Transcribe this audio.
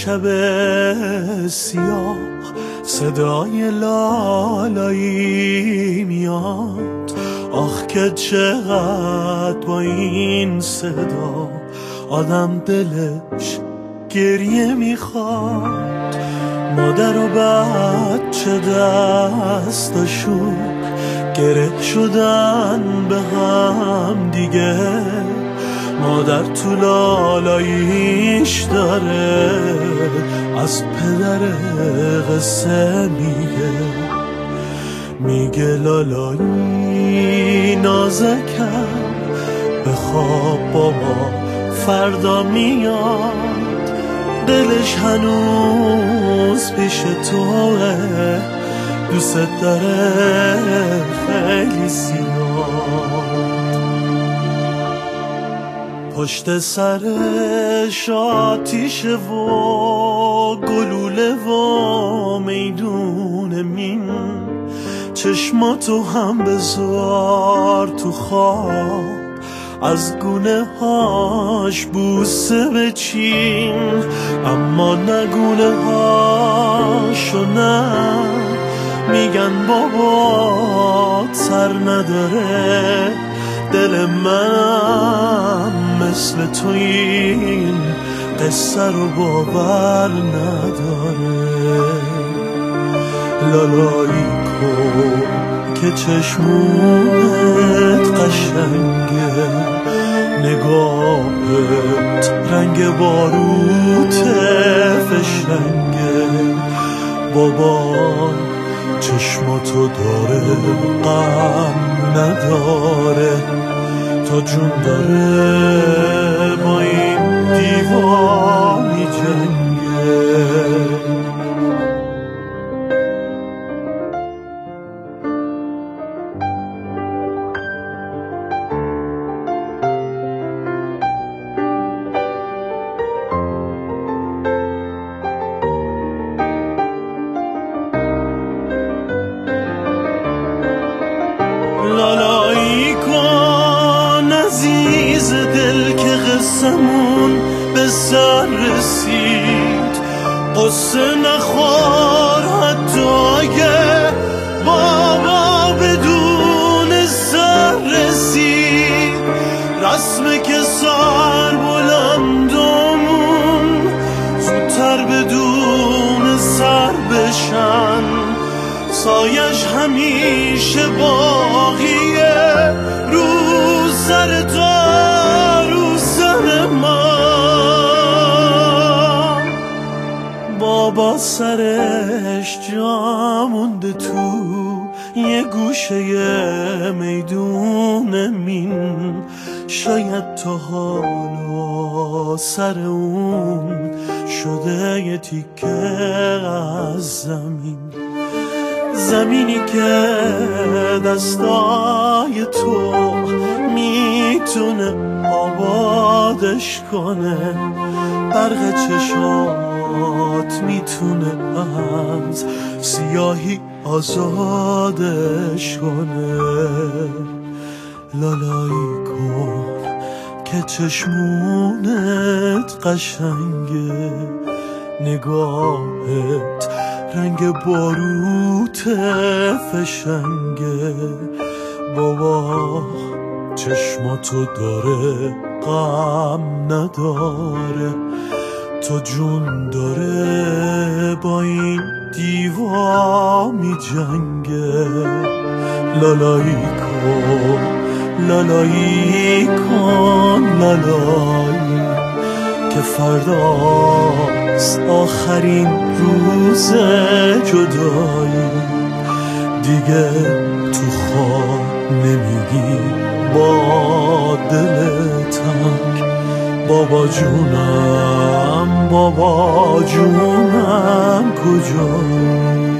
شب سیاه صدای لالایی میاد. آخ که چقدر با این صدا آدم دلش گریه میخواد. مادر و بچه دستاشون گره شدن به هم دیگه. مادر تو لالاییش داره از پدر قصه میگه لالایی نازکم بخواب بابا فردا میاد. دلش هنوز پیش توه دوست داره خیلی زیاد. پشت سرش آتیشه و گلوله و میدون مین. چشماتو هم بذار تو خواب از گونه هاش بوسه بچین. اما نگونه هاشو نه میگن بابا سر نداره. دل منم مثل تو این قصه رو باور نداره. لالایی کن که چشمونت قشنگه. نگاهت رنگ باروت فشنگه. بابا چشماتو داره غم نداره. تا جون داره با این دیوار میجنگه. لالایی کن عزیز دل که قصمون به سر رسید. قصه نخور حتی اگه بابا بدون سر رسید. رسمه که سر بلندمون زودتر بدون سر بشن. سایش همیشه باقیه رو سر تو رو سر من. بابا سرش جا مونده تو یه گوشه میدون مین. شاید تا حالا سر اون شده یه تیکه از زمین. زمینی که دستای تو میتونه آبادش کنه. برق چشات میتونه از سیاهی آزادش کنه. لالایی کن که چشمونت قشنگه. نگاهت رنگ باروت فشنگه. بابا چشماتو داره غم نداره. تا جون داره با این دیوا می جنگه. لالایی کن لالایی کن لالایی که فرداست آخرین روز جدایی. دیگه تو خواب نمیگی با دل تنگ بابا جونم کجایی.